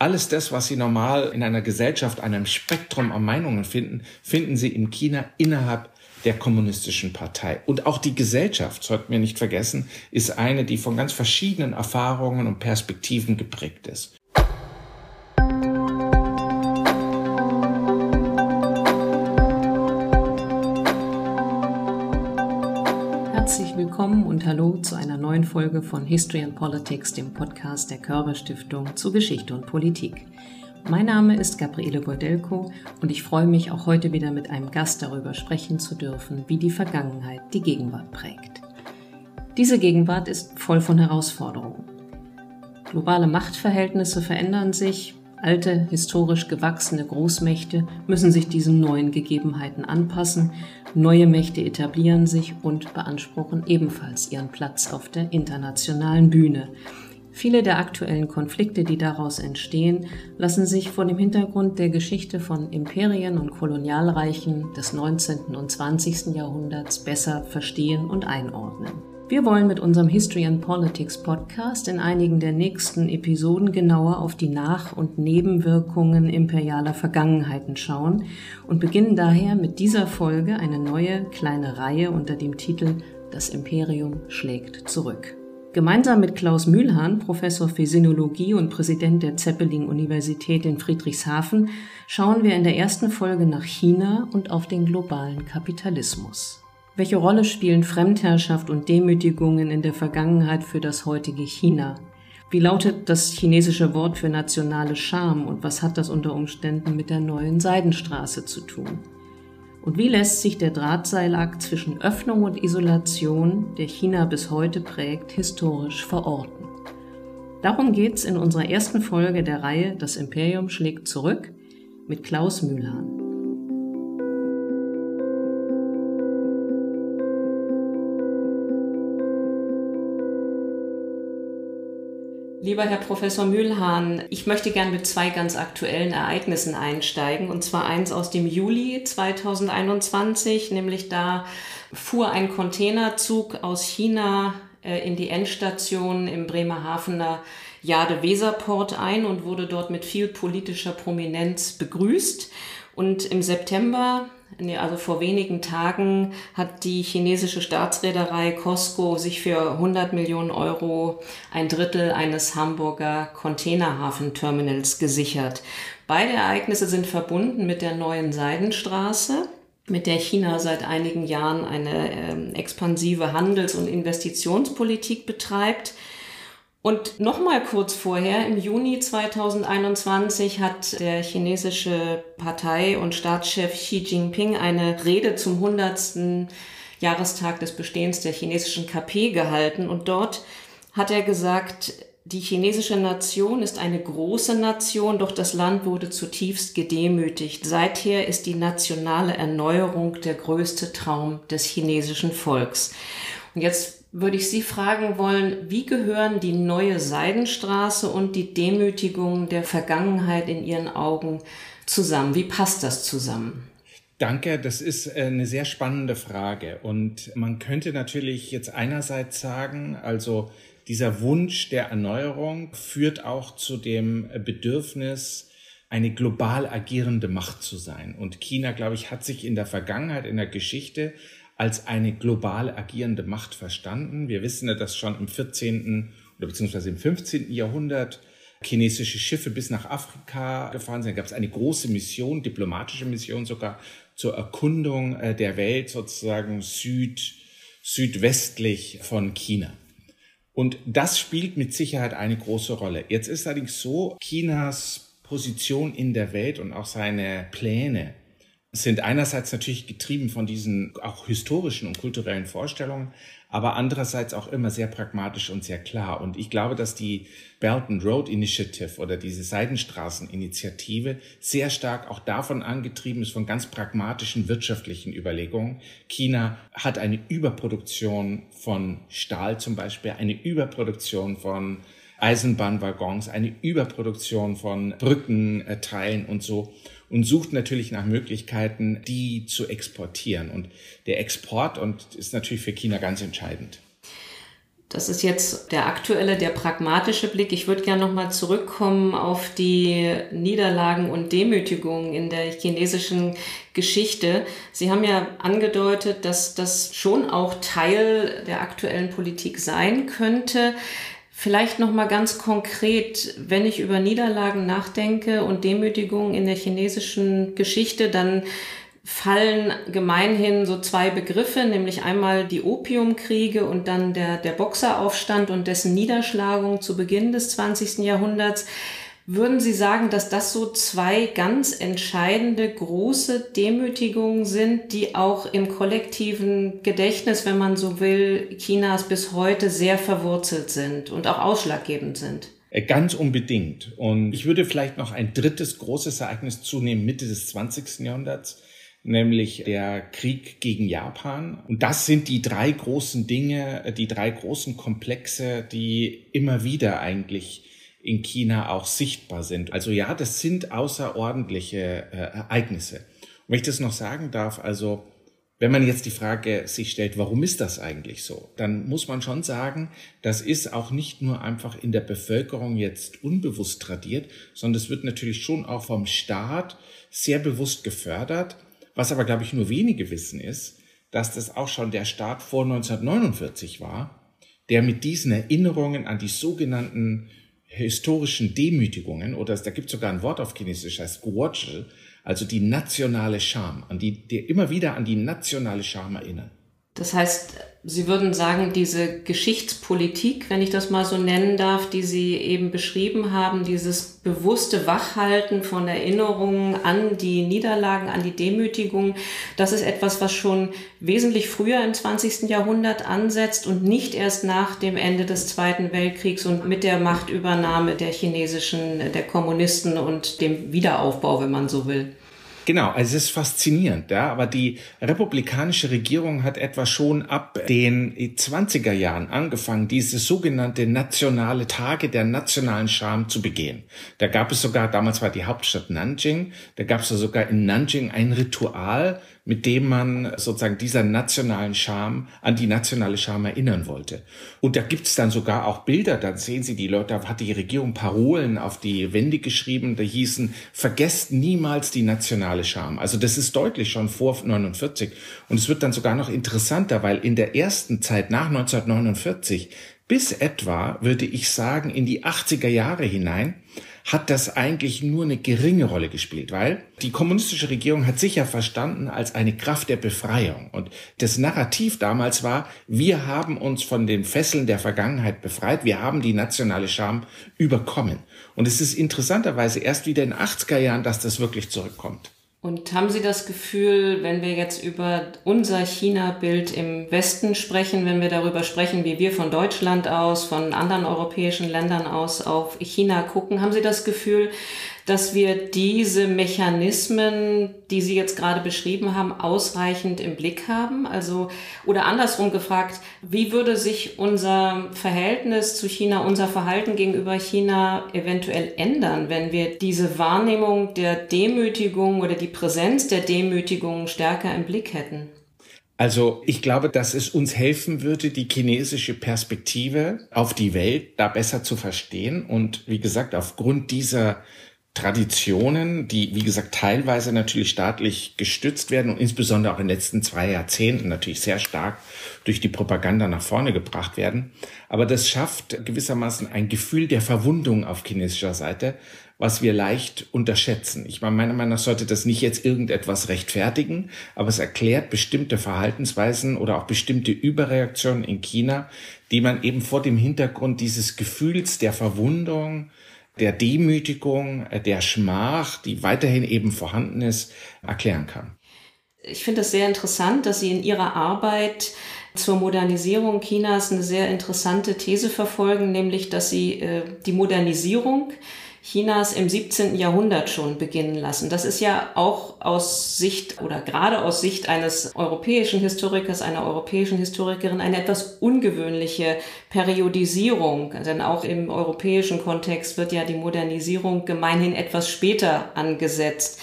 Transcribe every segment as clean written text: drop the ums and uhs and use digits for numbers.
Alles das, was Sie normal in einer Gesellschaft, einem Spektrum an Meinungen finden, finden Sie in China innerhalb der kommunistischen Partei. Und auch die Gesellschaft, sollten wir nicht vergessen, ist eine, die von ganz verschiedenen Erfahrungen und Perspektiven geprägt ist. Herzlich willkommen und hallo zu einer neuen Folge von History and Politics, dem Podcast der Körber Stiftung zu Geschichte und Politik. Mein Name ist Gabriele Beudelko und ich freue mich, auch heute wieder mit einem Gast darüber sprechen zu dürfen, wie die Vergangenheit die Gegenwart prägt. Diese Gegenwart ist voll von Herausforderungen. Globale Machtverhältnisse verändern sich, alte, historisch gewachsene Großmächte müssen sich diesen neuen Gegebenheiten anpassen, neue Mächte etablieren sich und beanspruchen ebenfalls ihren Platz auf der internationalen Bühne. Viele der aktuellen Konflikte, die daraus entstehen, lassen sich vor dem Hintergrund der Geschichte von Imperien und Kolonialreichen des 19. und 20. Jahrhunderts besser verstehen und einordnen. Wir wollen mit unserem History and Politics Podcast in einigen der nächsten Episoden genauer auf die Nach- und Nebenwirkungen imperialer Vergangenheiten schauen und beginnen daher mit dieser Folge eine neue kleine Reihe unter dem Titel Das Imperium schlägt zurück. Gemeinsam mit Klaus Mühlhahn, Professor für Sinologie und Präsident der Zeppelin-Universität in Friedrichshafen, schauen wir in der ersten Folge nach China und auf den globalen Kapitalismus. Welche Rolle spielen Fremdherrschaft und Demütigungen in der Vergangenheit für das heutige China? Wie lautet das chinesische Wort für nationale Scham und was hat das unter Umständen mit der neuen Seidenstraße zu tun? Und wie lässt sich der Drahtseilakt zwischen Öffnung und Isolation, der China bis heute prägt, historisch verorten? Darum geht's in unserer ersten Folge der Reihe Das Imperium schlägt zurück mit Klaus Mühlhahn. Lieber Herr Professor Mühlhahn, ich möchte gern mit zwei ganz aktuellen Ereignissen einsteigen, und zwar eins aus dem Juli 2021, nämlich da fuhr ein Containerzug aus China in die Endstation im Bremerhavener Jade-Weser-Port ein und wurde dort mit viel politischer Prominenz begrüßt. Und im September, also vor wenigen Tagen, hat die chinesische Staatsreederei COSCO sich für 100 Millionen Euro ein Drittel eines Hamburger Containerhafenterminals gesichert. Beide Ereignisse sind verbunden mit der neuen Seidenstraße, mit der China seit einigen Jahren eine expansive Handels- und Investitionspolitik betreibt. Und nochmal kurz vorher, im Juni 2021, hat der chinesische Partei- und Staatschef Xi Jinping eine Rede zum 100. Jahrestag des Bestehens der chinesischen KP gehalten. Und dort hat er gesagt, die chinesische Nation ist eine große Nation, doch das Land wurde zutiefst gedemütigt. Seither ist die nationale Erneuerung der größte Traum des chinesischen Volks. Und jetzt würde ich Sie fragen wollen, wie gehören die neue Seidenstraße und die Demütigung der Vergangenheit in Ihren Augen zusammen? Wie passt das zusammen? Danke, das ist eine sehr spannende Frage. Und man könnte natürlich jetzt einerseits sagen, also dieser Wunsch der Erneuerung führt auch zu dem Bedürfnis, eine global agierende Macht zu sein. Und China, glaube ich, hat sich in der Vergangenheit, in der Geschichte als eine global agierende Macht verstanden. Wir wissen ja, dass schon im 14. oder beziehungsweise im 15. Jahrhundert chinesische Schiffe bis nach Afrika gefahren sind. Da gab es eine große Mission, diplomatische Mission sogar, zur Erkundung der Welt, sozusagen südwestlich von China. Und das spielt mit Sicherheit eine große Rolle. Jetzt ist allerdings so, Chinas Position in der Welt und auch seine Pläne sind einerseits natürlich getrieben von diesen auch historischen und kulturellen Vorstellungen, aber andererseits auch immer sehr pragmatisch und sehr klar. Und ich glaube, dass die Belt and Road Initiative oder diese Seidenstraßeninitiative sehr stark auch davon angetrieben ist, von ganz pragmatischen wirtschaftlichen Überlegungen. China hat eine Überproduktion von Stahl zum Beispiel, eine Überproduktion von Eisenbahnwaggons, eine Überproduktion von Brückenteilen und so, und sucht natürlich nach Möglichkeiten, die zu exportieren. Und der Export ist natürlich für China ganz entscheidend. Das ist jetzt der aktuelle, der pragmatische Blick. Ich würde gerne nochmal zurückkommen auf die Niederlagen und Demütigungen in der chinesischen Geschichte. Sie haben ja angedeutet, dass das schon auch Teil der aktuellen Politik sein könnte. Vielleicht nochmal ganz konkret, wenn ich über Niederlagen nachdenke und Demütigungen in der chinesischen Geschichte, dann fallen gemeinhin so zwei Begriffe, nämlich einmal die Opiumkriege und dann der Boxeraufstand und dessen Niederschlagung zu Beginn des 20. Jahrhunderts. Würden Sie sagen, dass das so zwei ganz entscheidende große Demütigungen sind, die auch im kollektiven Gedächtnis, wenn man so will, Chinas bis heute sehr verwurzelt sind und auch ausschlaggebend sind? Ganz unbedingt. Und ich würde vielleicht noch ein drittes großes Ereignis zunehmen, Mitte des 20. Jahrhunderts. Nämlich der Krieg gegen Japan. Und das sind die drei großen Dinge, die drei großen Komplexe, die immer wieder eigentlich in China auch sichtbar sind. Also ja, das sind außerordentliche Ereignisse. Und wenn ich das noch sagen darf, also wenn man jetzt die Frage sich stellt, warum ist das eigentlich so, dann muss man schon sagen, das ist auch nicht nur einfach in der Bevölkerung jetzt unbewusst tradiert, sondern es wird natürlich schon auch vom Staat sehr bewusst gefördert. Was aber, glaube ich, nur wenige wissen ist, dass das auch schon der Staat vor 1949 war, der mit diesen Erinnerungen an die sogenannten historischen Demütigungen, oder da gibt es sogar ein Wort auf Chinesisch, heißt Guozhi, also die nationale Scham, die immer wieder an die nationale Scham erinnern. Das heißt, Sie würden sagen, diese Geschichtspolitik, wenn ich das mal so nennen darf, die Sie eben beschrieben haben, dieses bewusste Wachhalten von Erinnerungen an die Niederlagen, an die Demütigung, das ist etwas, was schon wesentlich früher im 20. Jahrhundert ansetzt und nicht erst nach dem Ende des Zweiten Weltkriegs und mit der Machtübernahme der Kommunisten und dem Wiederaufbau, wenn man so will. Genau, also es ist faszinierend, ja, aber die republikanische Regierung hat etwa schon ab den 20er Jahren angefangen, diese sogenannte nationale Tage der nationalen Scham zu begehen. Da gab es sogar, damals war die Hauptstadt Nanjing, da gab es sogar in Nanjing ein Ritual, mit dem man sozusagen dieser nationalen Scham, an die nationale Scham erinnern wollte. Und da gibt's dann sogar auch Bilder, dann sehen Sie die Leute, da hat die Regierung Parolen auf die Wände geschrieben, da hießen, vergesst niemals die nationale Scham. Also das ist deutlich schon vor 49. Und es wird dann sogar noch interessanter, weil in der ersten Zeit nach 1949 bis etwa, würde ich sagen, in die 80er Jahre hinein, hat das eigentlich nur eine geringe Rolle gespielt, weil die kommunistische Regierung hat sich ja verstanden als eine Kraft der Befreiung. Und das Narrativ damals war, wir haben uns von den Fesseln der Vergangenheit befreit, wir haben die nationale Scham überkommen. Und es ist interessanterweise erst wieder in den 80er Jahren, dass das wirklich zurückkommt. Und haben Sie das Gefühl, wenn wir jetzt über unser China-Bild im Westen sprechen, wenn wir darüber sprechen, wie wir von Deutschland aus, von anderen europäischen Ländern aus auf China gucken, haben Sie das Gefühl, dass wir diese Mechanismen, die Sie jetzt gerade beschrieben haben, ausreichend im Blick haben? Also, oder andersrum gefragt, wie würde sich unser Verhältnis zu China, unser Verhalten gegenüber China eventuell ändern, wenn wir diese Wahrnehmung der Demütigung oder die Präsenz der Demütigung stärker im Blick hätten? Also ich glaube, dass es uns helfen würde, die chinesische Perspektive auf die Welt da besser zu verstehen. Und wie gesagt, aufgrund dieser Traditionen, die, wie gesagt, teilweise natürlich staatlich gestützt werden und insbesondere auch in den letzten 2 Jahrzehnten natürlich sehr stark durch die Propaganda nach vorne gebracht werden. Aber das schafft gewissermaßen ein Gefühl der Verwundung auf chinesischer Seite, was wir leicht unterschätzen. Ich meine, meiner Meinung nach sollte das nicht jetzt irgendetwas rechtfertigen, aber es erklärt bestimmte Verhaltensweisen oder auch bestimmte Überreaktionen in China, die man eben vor dem Hintergrund dieses Gefühls der Verwundung, der Demütigung, der Schmach, die weiterhin eben vorhanden ist, erklären kann. Ich finde es sehr interessant, dass Sie in Ihrer Arbeit zur Modernisierung Chinas eine sehr interessante These verfolgen, nämlich, dass Sie die Modernisierung Chinas im 17. Jahrhundert schon beginnen lassen. Das ist ja auch aus Sicht oder gerade aus Sicht eines europäischen Historikers, einer europäischen Historikerin eine etwas ungewöhnliche Periodisierung. Denn auch im europäischen Kontext wird ja die Modernisierung gemeinhin etwas später angesetzt.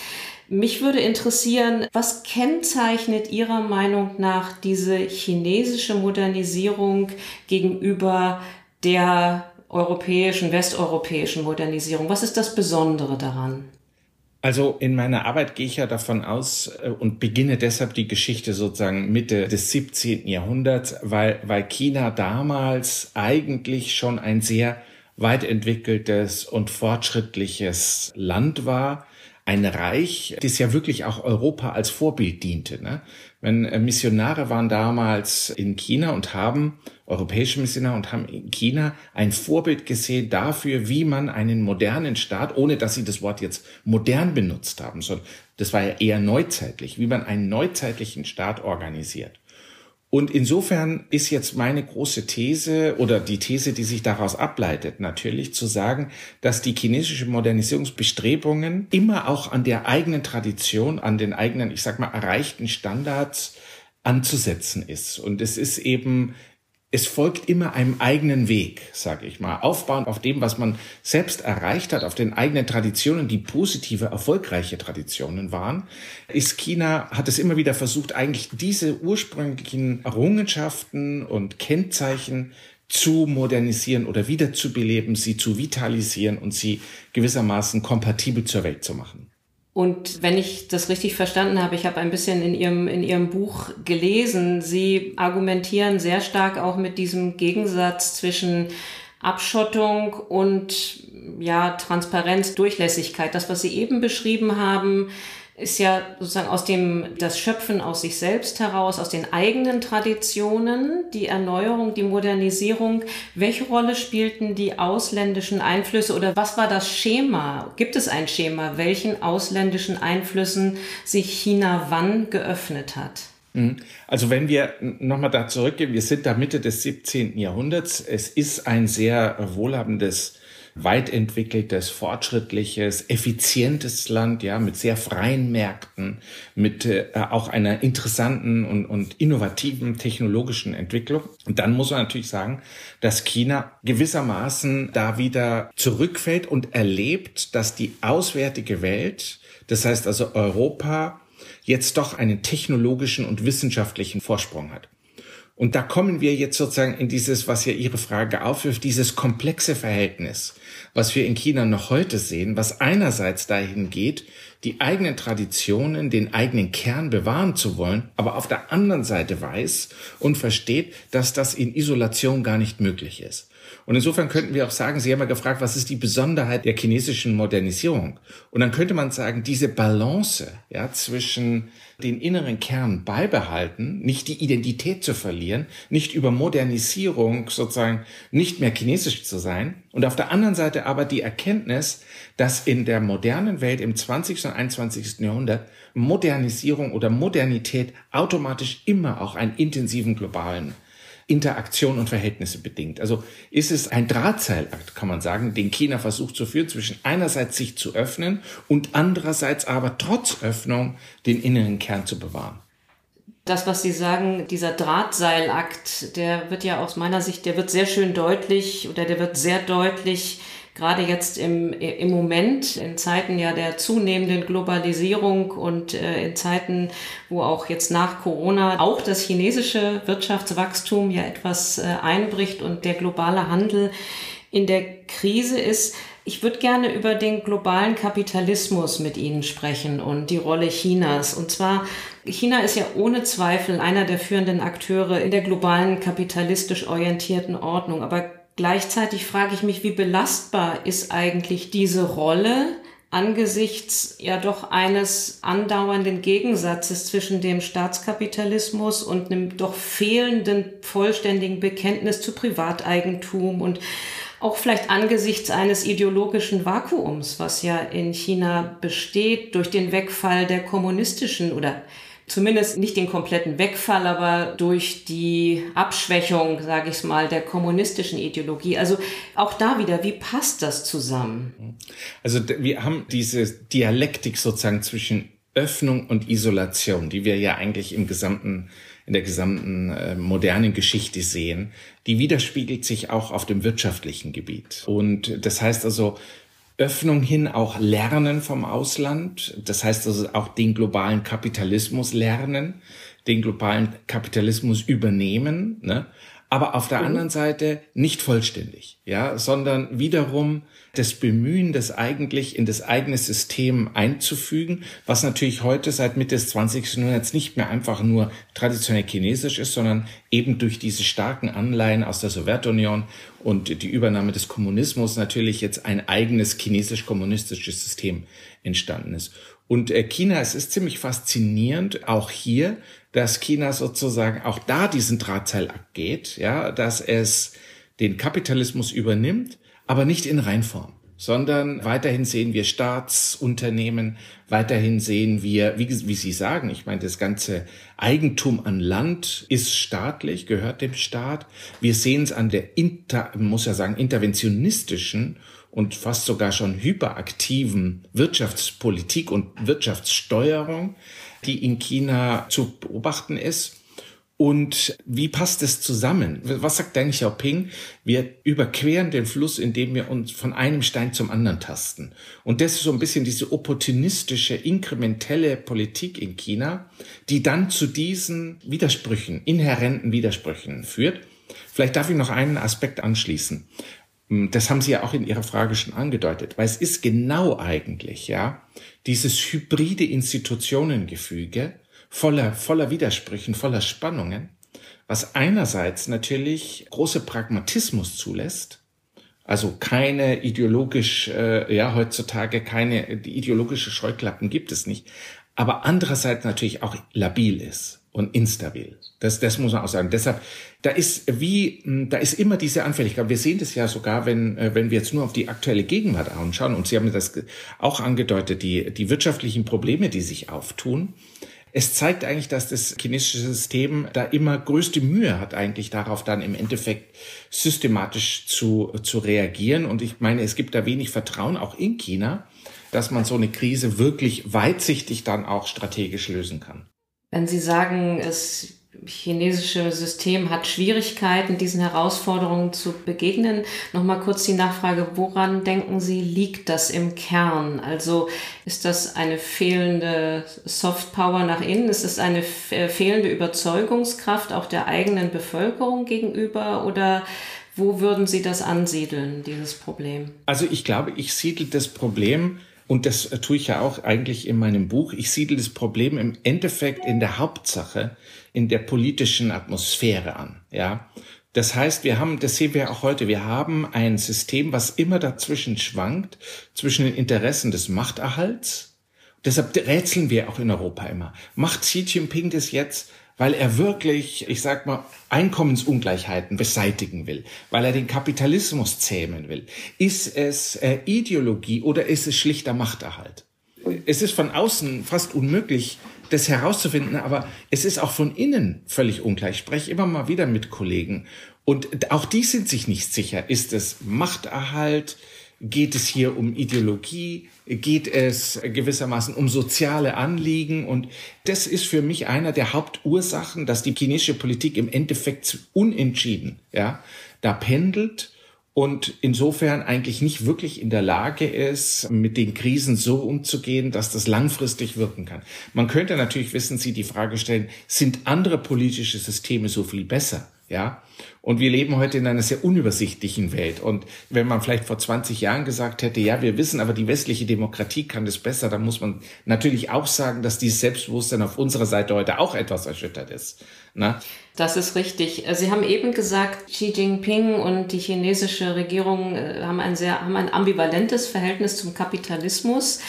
Mich würde interessieren, was kennzeichnet Ihrer Meinung nach diese chinesische Modernisierung gegenüber der europäischen, westeuropäischen Modernisierung? Was ist das Besondere daran? Also in meiner Arbeit gehe ich ja davon aus und beginne deshalb die Geschichte sozusagen Mitte des 17. Jahrhunderts, weil China damals eigentlich schon ein sehr weit entwickeltes und fortschrittliches Land war. Ein Reich, das ja wirklich auch Europa als Vorbild diente. Ne? Missionare waren damals in China und europäische Missionare und haben in China ein Vorbild gesehen dafür, wie man einen modernen Staat, ohne dass sie das Wort jetzt modern benutzt haben, sondern das war ja eher neuzeitlich, wie man einen neuzeitlichen Staat organisiert. Und insofern ist jetzt meine große These oder die These, die sich daraus ableitet, natürlich zu sagen, dass die chinesischen Modernisierungsbestrebungen immer auch an der eigenen Tradition, an den eigenen, erreichten Standards anzusetzen ist. Und es folgt immer einem eigenen Weg, sage ich mal, aufbauend auf dem, was man selbst erreicht hat, auf den eigenen Traditionen, die positive, erfolgreiche Traditionen waren, hat es immer wieder versucht, eigentlich diese ursprünglichen Errungenschaften und Kennzeichen zu modernisieren oder wiederzubeleben, sie zu vitalisieren und sie gewissermaßen kompatibel zur Welt zu machen. Und wenn ich das richtig verstanden habe, ich habe ein bisschen in Ihrem Buch gelesen, Sie argumentieren sehr stark auch mit diesem Gegensatz zwischen Abschottung und Transparenz, Durchlässigkeit. Das, was Sie eben beschrieben haben, ist ja sozusagen das Schöpfen aus sich selbst heraus, aus den eigenen Traditionen, die Erneuerung, die Modernisierung. Welche Rolle spielten die ausländischen Einflüsse oder was war das Schema? Gibt es ein Schema, welchen ausländischen Einflüssen sich China wann geöffnet hat? Also wenn wir nochmal da zurückgehen, wir sind da Mitte des 17. Jahrhunderts. Es ist ein sehr wohlhabendes, weit entwickeltes, fortschrittliches, effizientes Land, ja, mit sehr freien Märkten, mit auch einer interessanten und innovativen technologischen Entwicklung. Und dann muss man natürlich sagen, dass China gewissermaßen da wieder zurückfällt und erlebt, dass die auswärtige Welt, das heißt also Europa, jetzt doch einen technologischen und wissenschaftlichen Vorsprung hat. Und da kommen wir jetzt sozusagen in dieses, was ja Ihre Frage aufwirft, dieses komplexe Verhältnis, was wir in China noch heute sehen, was einerseits dahin geht, die eigenen Traditionen, den eigenen Kern bewahren zu wollen, aber auf der anderen Seite weiß und versteht, dass das in Isolation gar nicht möglich ist. Und insofern könnten wir auch sagen, Sie haben ja gefragt, was ist die Besonderheit der chinesischen Modernisierung? Und dann könnte man sagen, diese Balance, ja, zwischen den inneren Kern beibehalten, nicht die Identität zu verlieren, nicht über Modernisierung sozusagen nicht mehr chinesisch zu sein. Und auf der anderen Seite aber die Erkenntnis, dass in der modernen Welt im 20. und 21. Jahrhundert Modernisierung oder Modernität automatisch immer auch einen intensiven globalen Interaktion und Verhältnisse bedingt. Also ist es ein Drahtseilakt, kann man sagen, den China versucht zu führen, zwischen einerseits sich zu öffnen und andererseits aber trotz Öffnung den inneren Kern zu bewahren. Das, was Sie sagen, dieser Drahtseilakt, der wird ja aus meiner Sicht, der wird sehr schön deutlich oder der wird sehr deutlich, gerade jetzt im Moment, in Zeiten ja der zunehmenden Globalisierung und in Zeiten, wo auch jetzt nach Corona auch das chinesische Wirtschaftswachstum ja etwas einbricht und der globale Handel in der Krise ist. Ich würde gerne über den globalen Kapitalismus mit Ihnen sprechen und die Rolle Chinas. Und zwar, China ist ja ohne Zweifel einer der führenden Akteure in der globalen kapitalistisch orientierten Ordnung. Aber gleichzeitig frage ich mich, wie belastbar ist eigentlich diese Rolle angesichts ja doch eines andauernden Gegensatzes zwischen dem Staatskapitalismus und einem doch fehlenden vollständigen Bekenntnis zu Privateigentum und auch vielleicht angesichts eines ideologischen Vakuums, was ja in China besteht durch den Wegfall der kommunistischen oder zumindest nicht den kompletten Wegfall, aber durch die Abschwächung, sage ich mal, der kommunistischen Ideologie. Also auch da wieder, wie passt das zusammen? Also wir haben diese Dialektik sozusagen zwischen Öffnung und Isolation, die wir ja eigentlich in der gesamten modernen Geschichte sehen, die widerspiegelt sich auch auf dem wirtschaftlichen Gebiet. Und das heißt also, Öffnung hin auch lernen vom Ausland. Das heißt also auch den globalen Kapitalismus lernen, den globalen Kapitalismus übernehmen, ne? Aber auf der anderen Seite nicht vollständig, ja, sondern wiederum das Bemühen, das eigentlich in das eigene System einzufügen, was natürlich heute seit Mitte des 20. Jahrhunderts nicht mehr einfach nur traditionell chinesisch ist, sondern eben durch diese starken Anleihen aus der Sowjetunion und die Übernahme des Kommunismus natürlich jetzt ein eigenes chinesisch-kommunistisches System entstanden ist. Und China, es ist ziemlich faszinierend, auch hier, dass China sozusagen auch da diesen Drahtseilakt geht, ja, dass es den Kapitalismus übernimmt, aber nicht in Reinform, sondern weiterhin sehen wir Staatsunternehmen, weiterhin sehen wir, wie Sie sagen, ich meine, das ganze Eigentum an Land ist staatlich, gehört dem Staat. Wir sehen es an der interventionistischen und fast sogar schon hyperaktiven Wirtschaftspolitik und Wirtschaftssteuerung, die in China zu beobachten ist. Und wie passt es zusammen? Was sagt Deng Xiaoping? Wir überqueren den Fluss, indem wir uns von einem Stein zum anderen tasten. Und das ist so ein bisschen diese opportunistische, inkrementelle Politik in China, die dann zu diesen Widersprüchen, inhärenten Widersprüchen führt. Vielleicht darf ich noch einen Aspekt anschließen. Das haben Sie ja auch in Ihrer Frage schon angedeutet, weil es ist genau eigentlich, ja, dieses hybride Institutionengefüge voller Widersprüchen, voller Spannungen, was einerseits natürlich große Pragmatismus zulässt, also keine heutzutage die ideologische Scheuklappen gibt es nicht, aber andererseits natürlich auch labil ist und instabil. Das muss man auch sagen. Deshalb, da ist immer diese Anfälligkeit. Wir sehen das ja sogar, wenn wir jetzt nur auf die aktuelle Gegenwart anschauen, und Sie haben das auch angedeutet, die wirtschaftlichen Probleme, die sich auftun. Es zeigt eigentlich, dass das chinesische System da immer größte Mühe hat, eigentlich darauf dann im Endeffekt systematisch zu reagieren. Und ich meine, es gibt da wenig Vertrauen, auch in China, dass man so eine Krise wirklich weitsichtig dann auch strategisch lösen kann. Wenn Sie sagen, das chinesische System hat Schwierigkeiten, diesen Herausforderungen zu begegnen, nochmal kurz die Nachfrage, woran denken Sie, liegt das im Kern? Also ist das eine fehlende Softpower nach innen? Ist es eine fehlende Überzeugungskraft auch der eigenen Bevölkerung gegenüber? Oder wo würden Sie das ansiedeln, dieses Problem? Also ich glaube, ich siedle das Problem, und das tue ich ja auch eigentlich in meinem Buch, ich siedle das Problem im Endeffekt in der Hauptsache, in der politischen Atmosphäre an, ja. Das heißt, das sehen wir auch heute, wir haben ein System, was immer dazwischen schwankt, zwischen den Interessen des Machterhalts. Deshalb rätseln wir auch in Europa immer. Macht Xi Jinping das jetzt, weil er wirklich, ich sag mal, Einkommensungleichheiten beseitigen will, weil er den Kapitalismus zähmen will? Ist es Ideologie oder ist es schlichter Machterhalt? Es ist von außen fast unmöglich, das herauszufinden, aber es ist auch von innen völlig unklar. Ich spreche immer mal wieder mit Kollegen und auch die sind sich nicht sicher. Ist es Machterhalt? Geht es hier um Ideologie? Geht es gewissermaßen um soziale Anliegen? Und das ist für mich einer der Hauptursachen, dass die chinesische Politik im Endeffekt unentschieden, ja, da pendelt und insofern eigentlich nicht wirklich in der Lage ist, mit den Krisen so umzugehen, dass das langfristig wirken kann. Man könnte natürlich, wissen Sie, die Frage stellen, sind andere politische Systeme so viel besser? Ja, und wir leben heute in einer sehr unübersichtlichen Welt. Und wenn man vielleicht vor 20 Jahren gesagt hätte, ja, wir wissen, aber die westliche Demokratie kann das besser, dann muss man natürlich auch sagen, dass dieses Selbstbewusstsein auf unserer Seite heute auch etwas erschüttert ist. Na? Das ist richtig. Sie haben eben gesagt, Xi Jinping und die chinesische Regierung haben ein ambivalentes Verhältnis zum Kapitalismus.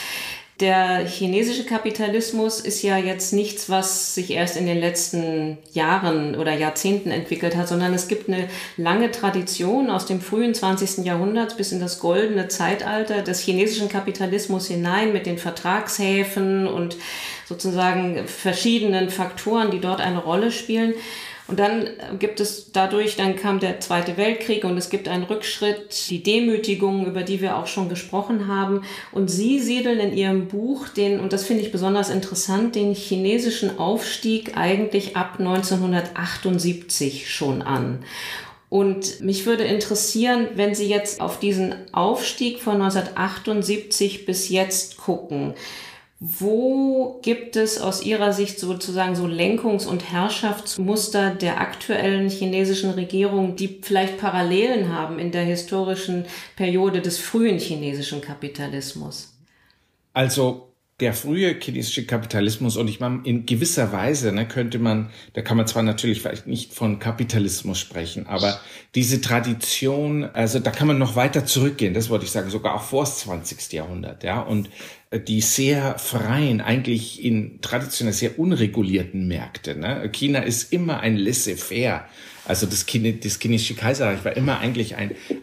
Der chinesische Kapitalismus ist ja jetzt nichts, was sich erst in den letzten Jahren oder Jahrzehnten entwickelt hat, sondern es gibt eine lange Tradition aus dem frühen 20. Jahrhundert bis in das goldene Zeitalter des chinesischen Kapitalismus hinein mit den Vertragshäfen und sozusagen verschiedenen Faktoren, die dort eine Rolle spielen. Und dann dann kam der Zweite Weltkrieg und es gibt einen Rückschritt, die Demütigung, über die wir auch schon gesprochen haben. Und Sie siedeln in Ihrem Buch und das finde ich besonders interessant, den chinesischen Aufstieg eigentlich ab 1978 schon an. Und mich würde interessieren, wenn Sie jetzt auf diesen Aufstieg von 1978 bis jetzt gucken, wo gibt es aus Ihrer Sicht sozusagen so Lenkungs- und Herrschaftsmuster der aktuellen chinesischen Regierung, die vielleicht Parallelen haben in der historischen Periode des frühen chinesischen Kapitalismus? Also der frühe chinesische Kapitalismus, und ich meine, in gewisser Weise könnte man, da kann man zwar natürlich vielleicht nicht von Kapitalismus sprechen, aber diese Tradition, also da kann man noch weiter zurückgehen, das wollte ich sagen, sogar auch vor das 20. Jahrhundert, ja, und die sehr freien, eigentlich in traditionell sehr unregulierten Märkte. China ist immer ein Laissez-faire. Also das chinesische Kaiserreich war immer eigentlich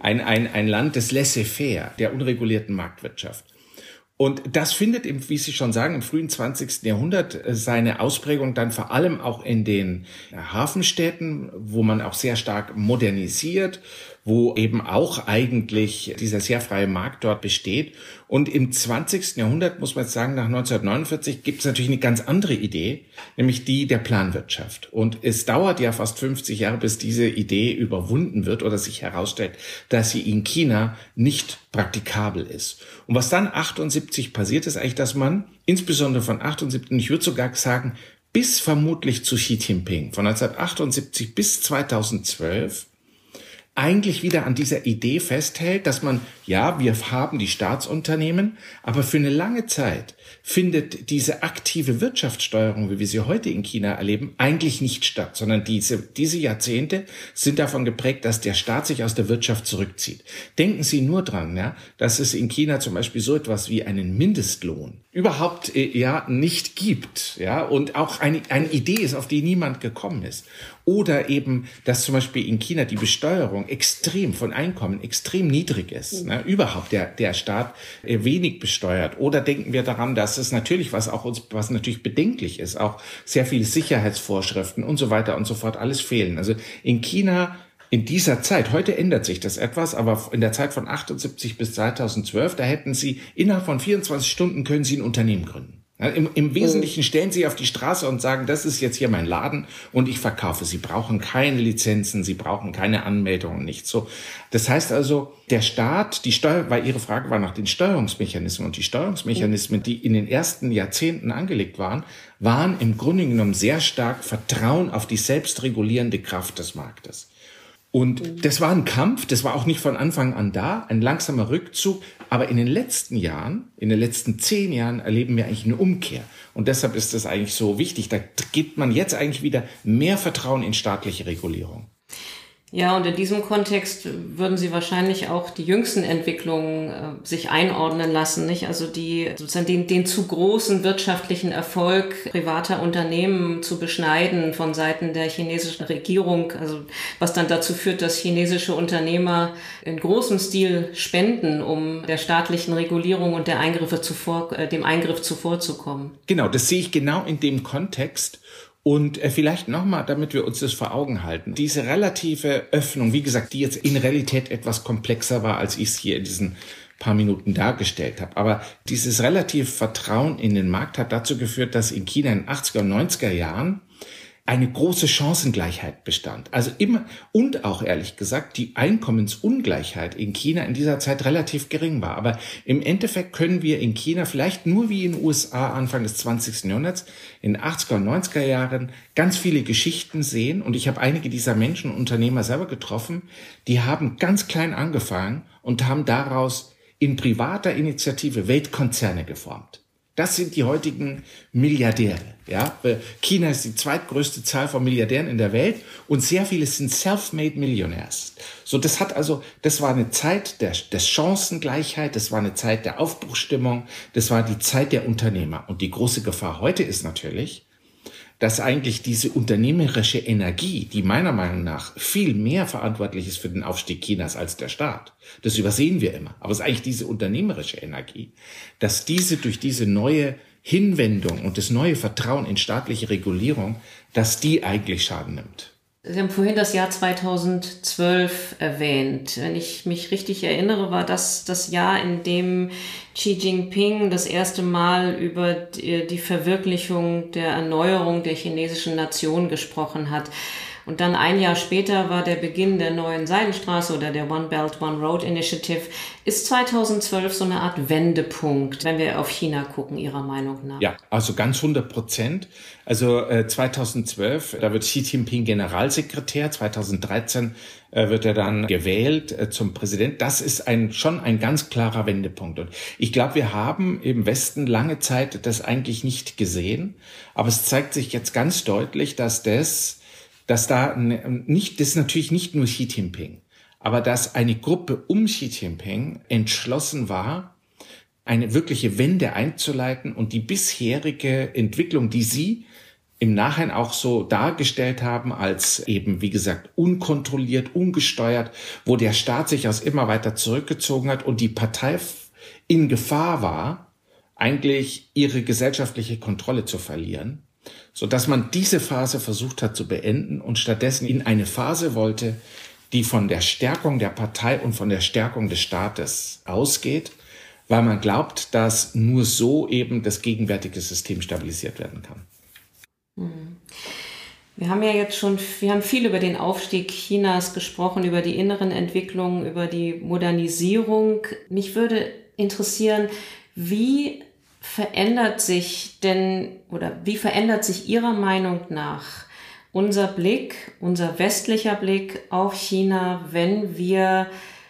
ein Land des Laissez-faire, der unregulierten Marktwirtschaft. Und das findet, wie Sie schon sagen, im frühen 20. Jahrhundert seine Ausprägung dann vor allem auch in den Hafenstädten, wo man auch sehr stark modernisiert, wo eben auch eigentlich dieser sehr freie Markt dort besteht. Und im 20. Jahrhundert, muss man jetzt sagen, nach 1949 gibt es natürlich eine ganz andere Idee, nämlich die der Planwirtschaft. Und es dauert ja fast 50 Jahre, bis diese Idee überwunden wird oder sich herausstellt, dass sie in China nicht praktikabel ist. Und was dann 78 passiert, ist eigentlich, dass man insbesondere von 78, ich würde sogar sagen, bis vermutlich zu Xi Jinping, von 1978 bis 2012, eigentlich wieder an dieser Idee festhält, dass man, ja, wir haben die Staatsunternehmen, aber für eine lange Zeit findet diese aktive Wirtschaftssteuerung, wie wir sie heute in China erleben, eigentlich nicht statt, sondern diese Jahrzehnte sind davon geprägt, dass der Staat sich aus der Wirtschaft zurückzieht. Denken Sie nur dran, ja, dass es in China zum Beispiel so etwas wie einen Mindestlohn überhaupt nicht gibt, ja, und auch eine Idee ist, auf die niemand gekommen ist. Oder eben, dass zum Beispiel in China die Besteuerung von Einkommen extrem niedrig ist. Überhaupt der Staat wenig besteuert. Oder denken wir daran, dass es natürlich, was natürlich bedenklich ist, auch sehr viele Sicherheitsvorschriften und so weiter und so fort alles fehlen. Also in China in dieser Zeit, heute ändert sich das etwas, aber in der Zeit von 78 bis 2012, da hätten Sie innerhalb von 24 Stunden können Sie ein Unternehmen gründen. Im Wesentlichen stellen Sie auf die Straße und sagen, das ist jetzt hier mein Laden und ich verkaufe. Sie brauchen keine Lizenzen, Sie brauchen keine Anmeldungen, nichts so. Das heißt also, der Staat, weil Ihre Frage war nach den Steuerungsmechanismen, und die Steuerungsmechanismen, die in den ersten Jahrzehnten angelegt waren im Grunde genommen sehr stark Vertrauen auf die selbstregulierende Kraft des Marktes. Und das war ein Kampf, das war auch nicht von Anfang an da, ein langsamer Rückzug. Aber in den letzten 10 Jahren erleben wir eigentlich eine Umkehr. Und deshalb ist das eigentlich so wichtig. Da gibt man jetzt eigentlich wieder mehr Vertrauen in staatliche Regulierung. Ja, und in diesem Kontext würden Sie wahrscheinlich auch die jüngsten Entwicklungen sich einordnen lassen, nicht? Also sozusagen den zu großen wirtschaftlichen Erfolg privater Unternehmen zu beschneiden von Seiten der chinesischen Regierung, also was dann dazu führt, dass chinesische Unternehmer in großem Stil spenden, um der staatlichen Regulierung und dem Eingriff zuvorzukommen. Genau, das sehe ich genau in dem Kontext. Und vielleicht nochmal, damit wir uns das vor Augen halten, diese relative Öffnung, wie gesagt, die jetzt in Realität etwas komplexer war, als ich es hier in diesen paar Minuten dargestellt habe. Aber dieses relative Vertrauen in den Markt hat dazu geführt, dass in China in den 80er und 90er Jahren eine große Chancengleichheit bestand. Also immer, und auch ehrlich gesagt, die Einkommensungleichheit in China in dieser Zeit relativ gering war. Aber im Endeffekt können wir in China vielleicht nur wie in den USA Anfang des 20. Jahrhunderts, in den 80er und 90er Jahren, ganz viele Geschichten sehen. Und ich habe einige dieser Menschen und Unternehmer selber getroffen, die haben ganz klein angefangen und haben daraus in privater Initiative Weltkonzerne geformt. Das sind die heutigen Milliardäre. Ja? China ist die zweitgrößte Zahl von Milliardären in der Welt und sehr viele sind self-made Millionaires. So, das war eine Zeit des Chancengleichheit, das war eine Zeit der Aufbruchsstimmung, das war die Zeit der Unternehmer. Und die große Gefahr heute ist natürlich, dass eigentlich diese unternehmerische Energie, die meiner Meinung nach viel mehr verantwortlich ist für den Aufstieg Chinas als der Staat, das übersehen wir immer, aber es ist eigentlich diese unternehmerische Energie, dass diese durch diese neue Hinwendung und das neue Vertrauen in staatliche Regulierung, dass die eigentlich Schaden nimmt. Sie haben vorhin das Jahr 2012 erwähnt. Wenn ich mich richtig erinnere, war das das Jahr, in dem Xi Jinping das erste Mal über die Verwirklichung der Erneuerung der chinesischen Nation gesprochen hat. Und dann ein Jahr später war der Beginn der neuen Seidenstraße oder der One Belt, One Road Initiative. Ist 2012 so eine Art Wendepunkt, wenn wir auf China gucken, Ihrer Meinung nach? Ja, also ganz 100%. Also 2012, da wird Xi Jinping Generalsekretär. 2013 wird er dann gewählt zum Präsident. Das ist schon ein ganz klarer Wendepunkt. Und ich glaube, wir haben im Westen lange Zeit das eigentlich nicht gesehen. Aber es zeigt sich jetzt ganz deutlich, das ist natürlich nicht nur Xi Jinping, aber dass eine Gruppe um Xi Jinping entschlossen war, eine wirkliche Wende einzuleiten und die bisherige Entwicklung, die sie im Nachhinein auch so dargestellt haben, als eben, wie gesagt, unkontrolliert, ungesteuert, wo der Staat sich aus immer weiter zurückgezogen hat und die Partei in Gefahr war, eigentlich ihre gesellschaftliche Kontrolle zu verlieren, so dass man diese Phase versucht hat zu beenden und stattdessen in eine Phase wollte, die von der Stärkung der Partei und von der Stärkung des Staates ausgeht, weil man glaubt, dass nur so eben das gegenwärtige System stabilisiert werden kann. Wir haben viel über den Aufstieg Chinas gesprochen, über die inneren Entwicklungen, über die Modernisierung. Mich würde interessieren, wie verändert sich Ihrer Meinung nach unser westlicher Blick auf China, wenn wir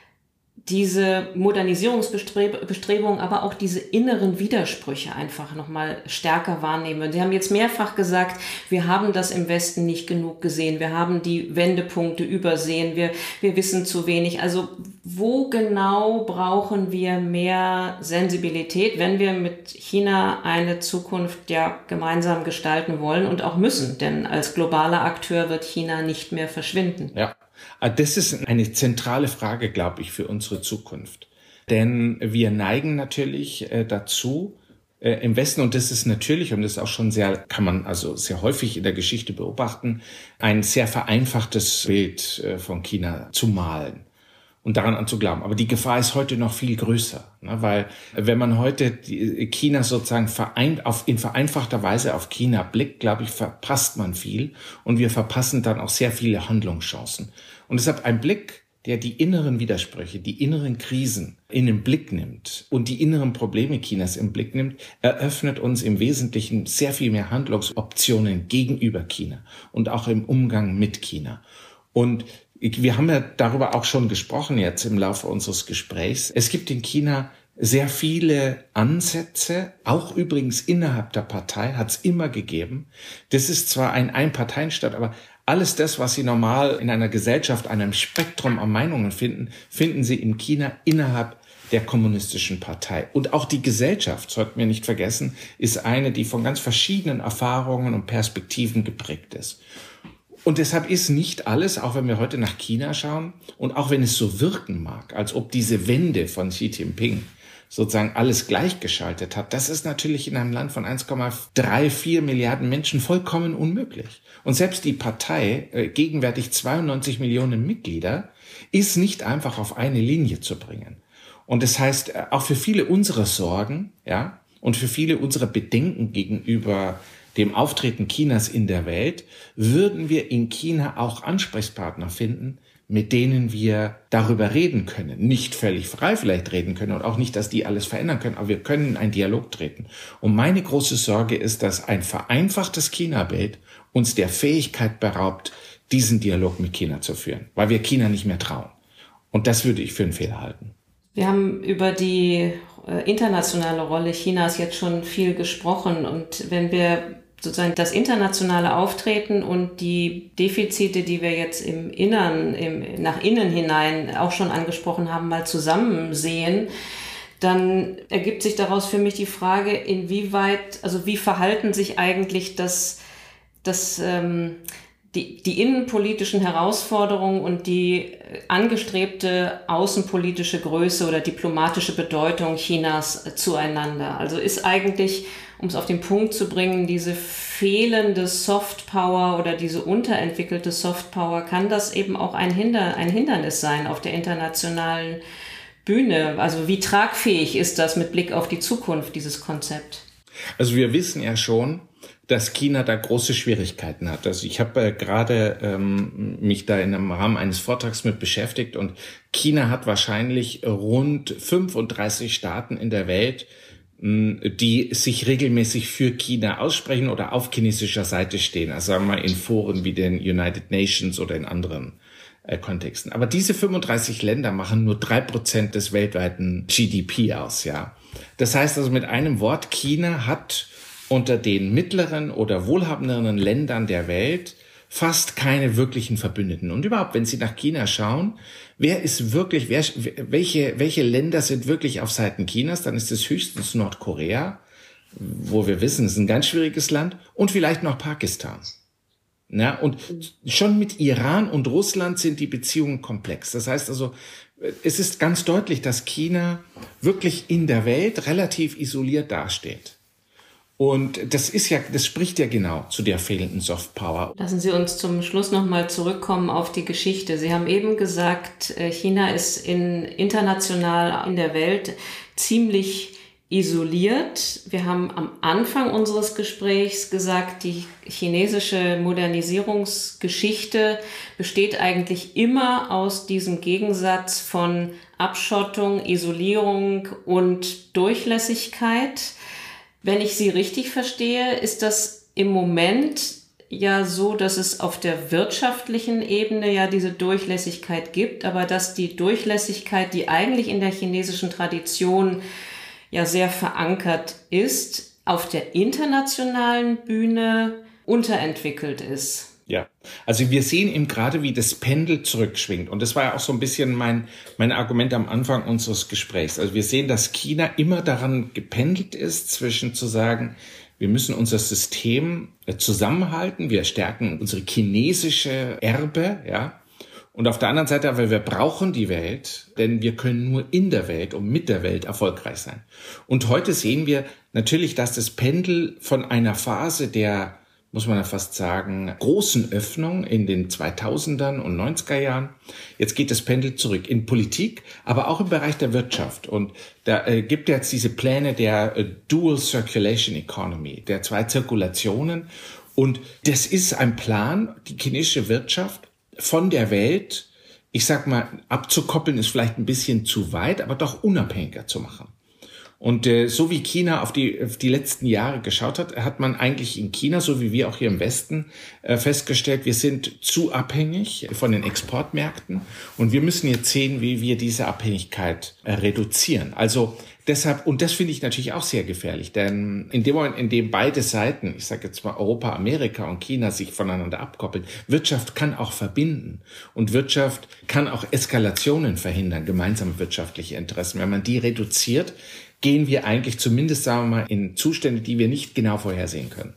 diese Modernisierungsbestrebungen, aber auch diese inneren Widersprüche einfach nochmal stärker wahrnehmen. Sie haben jetzt mehrfach gesagt, wir haben das im Westen nicht genug gesehen, wir haben die Wendepunkte übersehen, wir wissen zu wenig. Also wo genau brauchen wir mehr Sensibilität, wenn wir mit China eine Zukunft ja gemeinsam gestalten wollen und auch müssen? Denn als globaler Akteur wird China nicht mehr verschwinden. Ja. Das ist eine zentrale Frage, glaube ich, für unsere Zukunft. Denn wir neigen natürlich dazu, im Westen, und das ist natürlich, und das ist auch schon kann man also sehr häufig in der Geschichte beobachten, ein sehr vereinfachtes Bild von China zu malen und daran anzuglauben. Aber die Gefahr ist heute noch viel größer, ne? Weil wenn man heute China sozusagen in vereinfachter Weise auf China blickt, glaube ich, verpasst man viel und wir verpassen dann auch sehr viele Handlungschancen. Und deshalb ein Blick, der die inneren Widersprüche, die inneren Krisen in den Blick nimmt und die inneren Probleme Chinas im Blick nimmt, eröffnet uns im Wesentlichen sehr viel mehr Handlungsoptionen gegenüber China und auch im Umgang mit China. Und wir haben ja darüber auch schon gesprochen jetzt im Laufe unseres Gesprächs. Es gibt in China sehr viele Ansätze, auch übrigens innerhalb der Partei hat es immer gegeben. Das ist zwar ein Einparteienstaat, aber alles das, was Sie normal in einer Gesellschaft, einem Spektrum an Meinungen finden, finden Sie in China innerhalb der kommunistischen Partei. Und auch die Gesellschaft, sollten wir nicht vergessen, ist eine, die von ganz verschiedenen Erfahrungen und Perspektiven geprägt ist. Und deshalb ist nicht alles, auch wenn wir heute nach China schauen und auch wenn es so wirken mag, als ob diese Wende von Xi Jinping sozusagen alles gleichgeschaltet hat, das ist natürlich in einem Land von 1,34 Milliarden Menschen vollkommen unmöglich. Und selbst die Partei, gegenwärtig 92 Millionen Mitglieder, ist nicht einfach auf eine Linie zu bringen. Und das heißt, auch für viele unserer Sorgen, ja, und für viele unserer Bedenken gegenüber dem Auftreten Chinas in der Welt, würden wir in China auch Ansprechpartner finden, mit denen wir darüber reden können. Nicht völlig frei vielleicht reden können und auch nicht, dass die alles verändern können, aber wir können in einen Dialog treten. Und meine große Sorge ist, dass ein vereinfachtes China-Bild uns der Fähigkeit beraubt, diesen Dialog mit China zu führen, weil wir China nicht mehr trauen. Und das würde ich für einen Fehler halten. Wir haben über die internationale Rolle Chinas jetzt schon viel gesprochen. Und wenn wir sozusagen das internationale Auftreten und die Defizite, die wir jetzt nach innen hinein auch schon angesprochen haben, mal zusammen sehen, dann ergibt sich daraus für mich die Frage, wie verhalten sich eigentlich die innenpolitischen Herausforderungen und die angestrebte außenpolitische Größe oder diplomatische Bedeutung Chinas zueinander. Also ist eigentlich, um es auf den Punkt zu bringen, diese fehlende Softpower oder diese unterentwickelte Softpower, kann das eben auch ein Hindernis sein auf der internationalen Bühne? Also wie tragfähig ist das mit Blick auf die Zukunft, dieses Konzept? Also wir wissen ja schon, dass China da große Schwierigkeiten hat. Also ich habe gerade mich da in einem Rahmen eines Vortrags mit beschäftigt und China hat wahrscheinlich rund 35 Staaten in der Welt, die sich regelmäßig für China aussprechen oder auf chinesischer Seite stehen. Also sagen wir mal in Foren wie den United Nations oder in anderen Kontexten. Aber diese 35 Länder machen nur 3% des weltweiten GDP aus, ja. Das heißt also mit einem Wort, China hat unter den mittleren oder wohlhabenderen Ländern der Welt fast keine wirklichen Verbündeten. Und überhaupt, wenn Sie nach China schauen, welche Länder sind wirklich auf Seiten Chinas, dann ist es höchstens Nordkorea, wo wir wissen, es ist ein ganz schwieriges Land, und vielleicht noch Pakistan. Ja, und schon mit Iran und Russland sind die Beziehungen komplex. Das heißt also, es ist ganz deutlich, dass China wirklich in der Welt relativ isoliert dasteht. Und das spricht ja genau zu der fehlenden Softpower. Lassen Sie uns zum Schluss nochmal zurückkommen auf die Geschichte. Sie haben eben gesagt, China ist international in der Welt ziemlich isoliert. Wir haben am Anfang unseres Gesprächs gesagt, die chinesische Modernisierungsgeschichte besteht eigentlich immer aus diesem Gegensatz von Abschottung, Isolierung und Durchlässigkeit. Wenn ich Sie richtig verstehe, ist das im Moment ja so, dass es auf der wirtschaftlichen Ebene ja diese Durchlässigkeit gibt, aber dass die Durchlässigkeit, die eigentlich in der chinesischen Tradition ja sehr verankert ist, auf der internationalen Bühne unterentwickelt ist. Ja, also wir sehen eben gerade, wie das Pendel zurückschwingt. Und das war ja auch so ein bisschen mein Argument am Anfang unseres Gesprächs. Also wir sehen, dass China immer daran gependelt ist, zwischen zu sagen, wir müssen unser System zusammenhalten, wir stärken unsere chinesische Erbe, ja. Und auf der anderen Seite aber, wir brauchen die Welt, denn wir können nur in der Welt und mit der Welt erfolgreich sein. Und heute sehen wir natürlich, dass das Pendel von einer Phase der, muss man ja fast sagen, großen Öffnung in den 2000ern und 90er Jahren. Jetzt geht das Pendel zurück in Politik, aber auch im Bereich der Wirtschaft. Und da gibt es jetzt diese Pläne der Dual Circulation Economy, der 2 Zirkulationen. Und das ist ein Plan, die chinesische Wirtschaft von der Welt, ich sag mal, abzukoppeln ist vielleicht ein bisschen zu weit, aber doch unabhängiger zu machen. Und so wie China auf die letzten Jahre geschaut hat, hat man eigentlich in China, so wie wir auch hier im Westen, festgestellt, wir sind zu abhängig von den Exportmärkten und wir müssen jetzt sehen, wie wir diese Abhängigkeit reduzieren. Also deshalb, und das finde ich natürlich auch sehr gefährlich, denn in dem Moment, in dem beide Seiten, ich sage jetzt mal Europa, Amerika und China, sich voneinander abkoppeln, Wirtschaft kann auch verbinden und Wirtschaft kann auch Eskalationen verhindern, gemeinsame wirtschaftliche Interessen. Wenn man die reduziert, gehen wir eigentlich zumindest, sagen wir mal, in Zustände, die wir nicht genau vorhersehen können.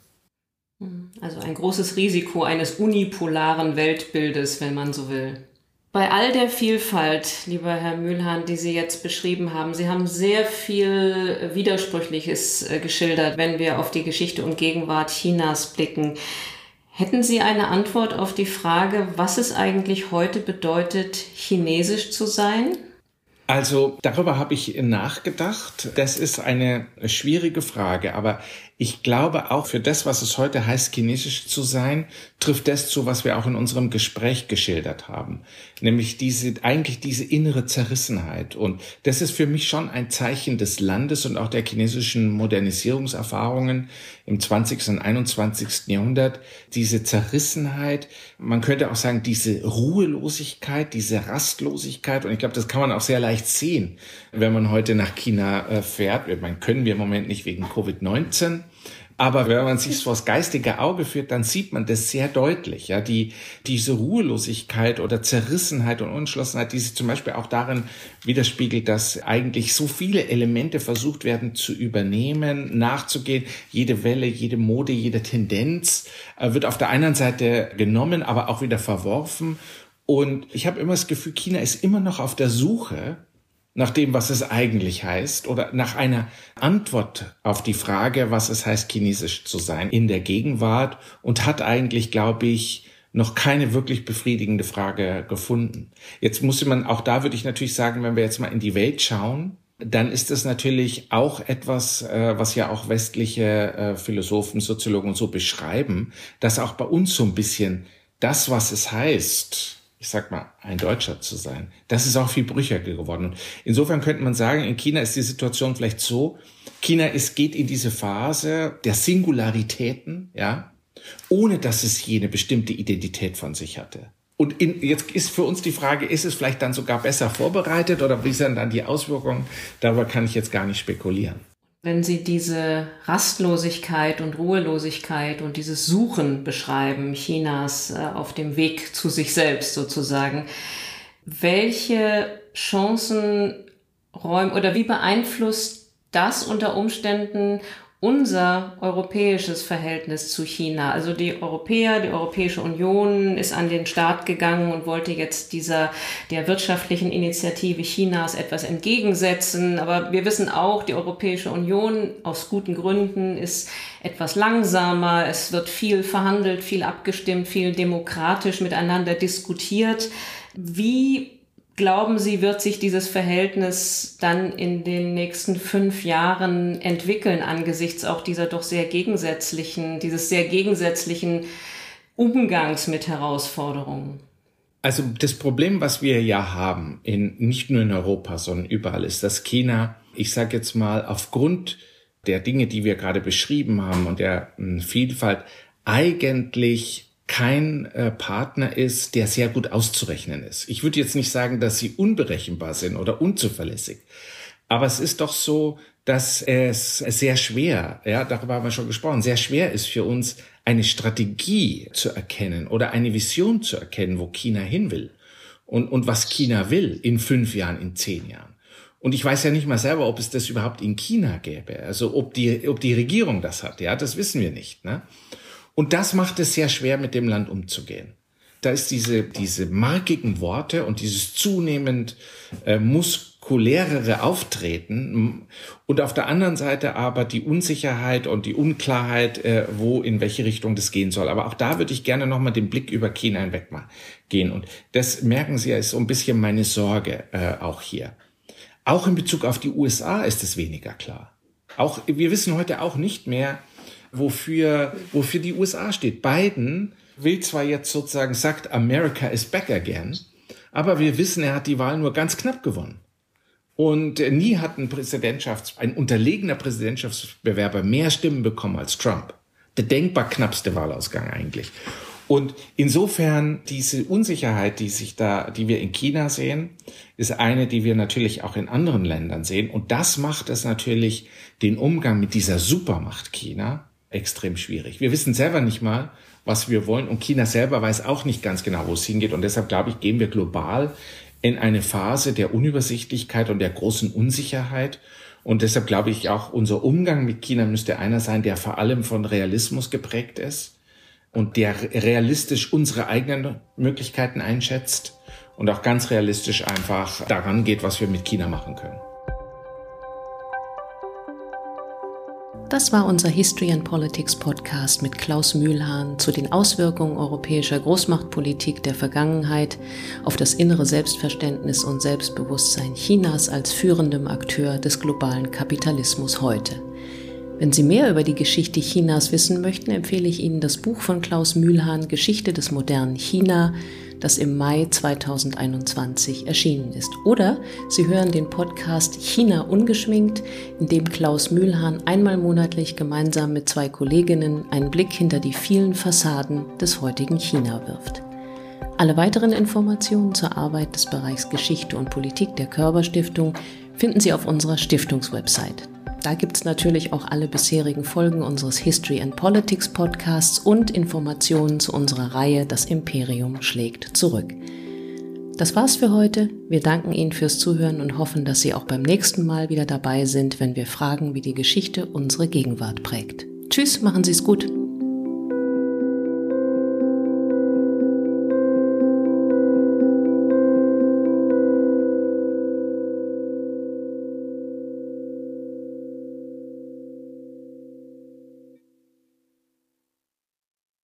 Also ein großes Risiko eines unipolaren Weltbildes, wenn man so will. Bei all der Vielfalt, lieber Herr Mülhan, die Sie jetzt beschrieben haben, Sie haben sehr viel Widersprüchliches geschildert, wenn wir auf die Geschichte und Gegenwart Chinas blicken. Hätten Sie eine Antwort auf die Frage, was es eigentlich heute bedeutet, chinesisch zu sein? Also darüber habe ich nachgedacht. Das ist eine schwierige Frage, aber ich glaube auch für das, was es heute heißt, chinesisch zu sein, trifft das zu, was wir auch in unserem Gespräch geschildert haben. Nämlich diese innere Zerrissenheit. Und das ist für mich schon ein Zeichen des Landes und auch der chinesischen Modernisierungserfahrungen im 20. und 21. Jahrhundert. Diese Zerrissenheit, man könnte auch sagen, diese Ruhelosigkeit, diese Rastlosigkeit. Und ich glaube, das kann man auch sehr leicht sehen, wenn man heute nach China fährt. Können wir im Moment nicht wegen Covid-19. Aber wenn man sich vors geistige Auge führt, dann sieht man das sehr deutlich. Ja, diese Ruhelosigkeit oder Zerrissenheit und Unentschlossenheit, die sich zum Beispiel auch darin widerspiegelt, dass eigentlich so viele Elemente versucht werden zu übernehmen, nachzugehen. Jede Welle, jede Mode, jede Tendenz wird auf der einen Seite genommen, aber auch wieder verworfen. Und ich habe immer das Gefühl, China ist immer noch auf der Suche nach dem, was es eigentlich heißt, oder nach einer Antwort auf die Frage, was es heißt, chinesisch zu sein in der Gegenwart, und hat eigentlich, glaube ich, noch keine wirklich befriedigende Frage gefunden. Jetzt muss man, auch da würde ich natürlich sagen, wenn wir jetzt mal in die Welt schauen, dann ist das natürlich auch etwas, was ja auch westliche Philosophen, Soziologen und so beschreiben, dass auch bei uns so ein bisschen das, was es heißt, ich sag mal, ein Deutscher zu sein, das ist auch viel brüchiger geworden. Und insofern könnte man sagen, in China ist die Situation vielleicht so, China geht in diese Phase der Singularitäten, ja, ohne dass es jene bestimmte Identität von sich hatte. Und jetzt ist für uns die Frage, ist es vielleicht dann sogar besser vorbereitet oder wie sind dann die Auswirkungen? Darüber kann ich jetzt gar nicht spekulieren. Wenn Sie diese Rastlosigkeit und Ruhelosigkeit und dieses Suchen beschreiben, Chinas auf dem Weg zu sich selbst sozusagen, welche Chancen oder wie beeinflusst das unter Umständen unser europäisches Verhältnis zu China? Also die Europäische Union ist an den Start gegangen und wollte jetzt der wirtschaftlichen Initiative Chinas etwas entgegensetzen. Aber wir wissen auch, die Europäische Union aus guten Gründen ist etwas langsamer. Es wird viel verhandelt, viel abgestimmt, viel demokratisch miteinander diskutiert. Wie glauben Sie, wird sich dieses Verhältnis dann in den nächsten 5 Jahren entwickeln angesichts auch dieses sehr gegensätzlichen Umgangs mit Herausforderungen? Also das Problem, was wir ja haben, nicht nur in Europa, sondern überall, ist, dass China, ich sage jetzt mal, aufgrund der Dinge, die wir gerade beschrieben haben und der Vielfalt, eigentlich kein Partner ist, der sehr gut auszurechnen ist. Ich würde jetzt nicht sagen, dass sie unberechenbar sind oder unzuverlässig. Aber es ist doch so, dass es sehr schwer, ja, darüber haben wir schon gesprochen, sehr schwer ist für uns, eine Strategie zu erkennen oder eine Vision zu erkennen, wo China hin will und was China will in 5 Jahren, in 10 Jahren. Und ich weiß ja nicht mal selber, ob es das überhaupt in China gäbe. Also ob die Regierung das hat, ja, das wissen wir nicht, ne? Und das macht es sehr schwer, mit dem Land umzugehen. Da ist diese markigen Worte und dieses zunehmend muskulärere Auftreten und auf der anderen Seite aber die Unsicherheit und die Unklarheit, in welche Richtung das gehen soll. Aber auch da würde ich gerne nochmal den Blick über China hinweg mal gehen. Und das merken Sie ja, ist so ein bisschen meine Sorge auch hier. Auch in Bezug auf die USA ist es weniger klar. Wir wissen heute auch nicht mehr, wofür die USA steht. Biden will zwar jetzt sozusagen, sagt America is back again, aber wir wissen, er hat die Wahl nur ganz knapp gewonnen. Und nie hat ein unterlegener Präsidentschaftsbewerber mehr Stimmen bekommen als Trump. Der denkbar knappste Wahlausgang eigentlich. Und insofern diese Unsicherheit, die wir in China sehen, ist eine, die wir natürlich auch in anderen Ländern sehen. Und das macht es natürlich den Umgang mit dieser Supermacht China extrem schwierig. Wir wissen selber nicht mal, was wir wollen, und China selber weiß auch nicht ganz genau, wo es hingeht. Und deshalb, glaube ich, gehen wir global in eine Phase der Unübersichtlichkeit und der großen Unsicherheit. Und deshalb glaube ich auch, unser Umgang mit China müsste einer sein, der vor allem von Realismus geprägt ist und der realistisch unsere eigenen Möglichkeiten einschätzt und auch ganz realistisch einfach daran geht, was wir mit China machen können. Das war unser History and Politics Podcast mit Klaus Mühlhahn zu den Auswirkungen europäischer Großmachtpolitik der Vergangenheit auf das innere Selbstverständnis und Selbstbewusstsein Chinas als führendem Akteur des globalen Kapitalismus heute. Wenn Sie mehr über die Geschichte Chinas wissen möchten, empfehle ich Ihnen das Buch von Klaus Mühlhahn, Geschichte des modernen China, das im Mai 2021 erschienen ist. Oder Sie hören den Podcast China ungeschminkt, in dem Klaus Mühlhahn einmal monatlich gemeinsam mit 2 Kolleginnen einen Blick hinter die vielen Fassaden des heutigen China wirft. Alle weiteren Informationen zur Arbeit des Bereichs Geschichte und Politik der Körber Stiftung finden Sie auf unserer Stiftungswebsite. Da gibt es natürlich auch alle bisherigen Folgen unseres History and Politics Podcasts und Informationen zu unserer Reihe Das Imperium schlägt zurück. Das war's für heute. Wir danken Ihnen fürs Zuhören und hoffen, dass Sie auch beim nächsten Mal wieder dabei sind, wenn wir fragen, wie die Geschichte unsere Gegenwart prägt. Tschüss, machen Sie es gut.